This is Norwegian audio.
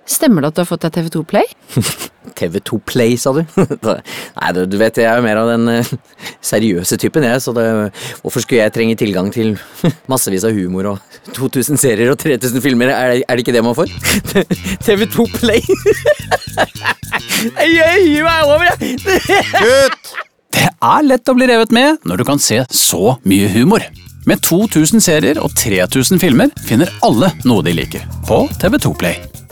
Stemmer det at du har fått deg TV2 Play? TV2 Play, sa du? Nei, du vet, jeg er mer av den seriøse typen, så hvorfor skulle jeg trenge tilgang til massevis av humor og 2000 serier og 3000 filmer? Er det ikke det man får? TV2 Play! Jeg gir meg over, Kutt! Det er lett å bli revet med når du kan se så mye humor. Med 2000 serier og 3000 filmer finner alle noe de liker på TV2 Play.